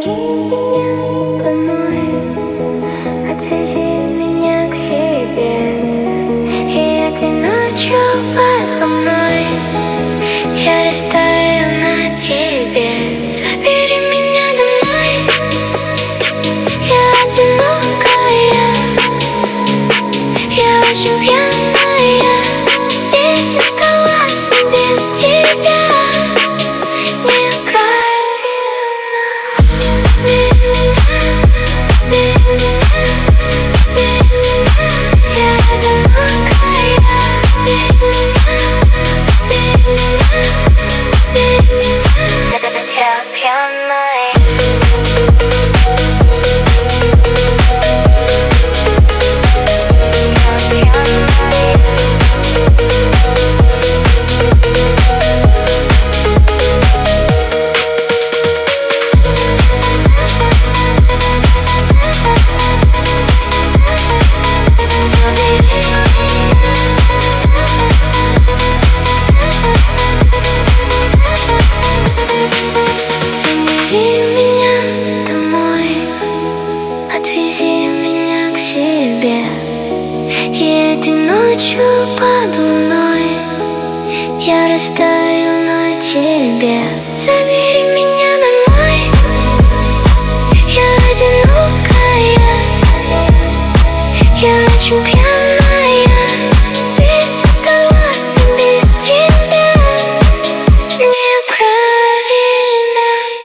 меня домой, отвези меня к себе. И этой ночью под луной я растаю на тебе. Забери меня домой, я одинокая, я очень пьяная. Здесь оставаться без тебя неправильно. Забери меня, я одинокая. Забери меня, я пьяная. Забери меня домой, отвези меня к себе. И этой ночью под луной я растаю на тебе. Забери